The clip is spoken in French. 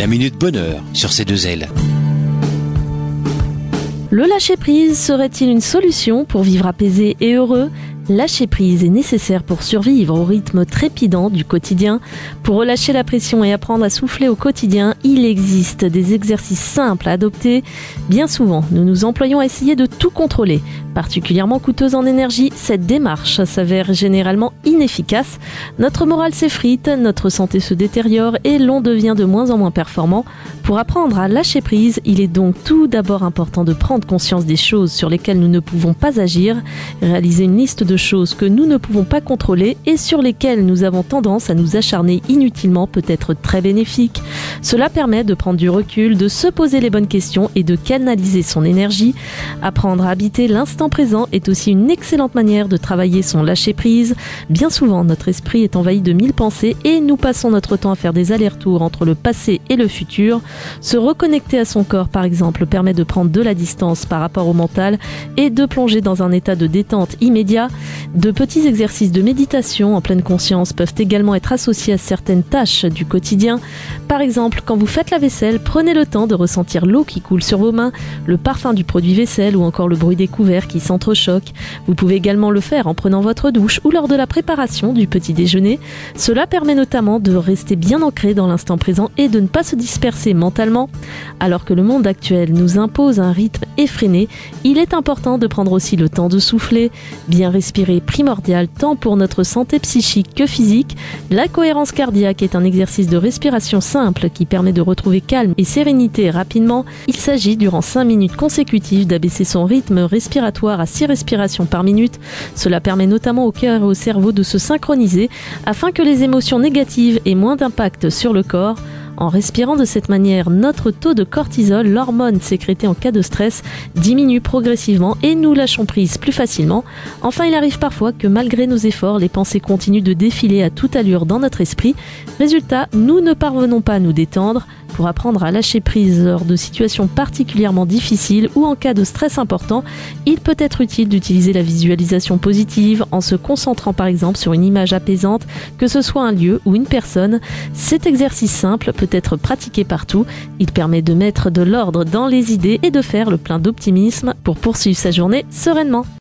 La Minute Bonheur sur C2L. Le lâcher-prise serait-il une solution pour vivre apaisé et heureux ? Lâcher prise est nécessaire pour survivre au rythme trépidant du quotidien. Pour relâcher la pression et apprendre à souffler au quotidien, il existe des exercices simples à adopter. Bien souvent, nous nous employons à essayer de tout contrôler. Particulièrement coûteuse en énergie, cette démarche s'avère généralement inefficace. Notre morale s'effrite, notre santé se détériore et l'on devient de moins en moins performant. Pour apprendre à lâcher prise, il est donc tout d'abord important de prendre conscience des choses sur lesquelles nous ne pouvons pas agir, réaliser une liste de choses que nous ne pouvons pas contrôler et sur lesquelles nous avons tendance à nous acharner inutilement peut être très bénéfique. Cela permet de prendre du recul, de se poser les bonnes questions et de canaliser son énergie. Apprendre à habiter l'instant présent est aussi une excellente manière de travailler son lâcher-prise. Bien souvent, notre esprit est envahi de 1000 pensées et nous passons notre temps à faire des allers-retours entre le passé et le futur. Se reconnecter à son corps, par exemple, permet de prendre de la distance par rapport au mental et de plonger dans un état de détente immédiat. De petits exercices de méditation en pleine conscience peuvent également être associés à certaines tâches du quotidien. Par exemple, quand vous faites la vaisselle, prenez le temps de ressentir l'eau qui coule sur vos mains, le parfum du produit vaisselle ou encore le bruit des couverts qui s'entrechoquent. Vous pouvez également le faire en prenant votre douche ou lors de la préparation du petit déjeuner. Cela permet notamment de rester bien ancré dans l'instant présent et de ne pas se disperser mentalement. Alors que le monde actuel nous impose un rythme effréné, il est important de prendre aussi le temps de souffler. Bien respirer est primordial tant pour notre santé psychique que physique. La cohérence cardiaque est un exercice de respiration simple qui permet de retrouver calme et sérénité rapidement. Il s'agit durant 5 minutes consécutives d'abaisser son rythme respiratoire à 6 respirations par minute. Cela permet notamment au cœur et au cerveau de se synchroniser afin que les émotions négatives aient moins d'impact sur le corps. En respirant de cette manière, notre taux de cortisol, l'hormone sécrétée en cas de stress, diminue progressivement et nous lâchons prise plus facilement. Enfin, il arrive parfois que malgré nos efforts, les pensées continuent de défiler à toute allure dans notre esprit. Résultat, nous ne parvenons pas à nous détendre. Pour apprendre à lâcher prise lors de situations particulièrement difficiles ou en cas de stress important, il peut être utile d'utiliser la visualisation positive en se concentrant par exemple sur une image apaisante, que ce soit un lieu ou une personne. Cet exercice simple peut être pratiqué partout. Il permet de mettre de l'ordre dans les idées et de faire le plein d'optimisme pour poursuivre sa journée sereinement.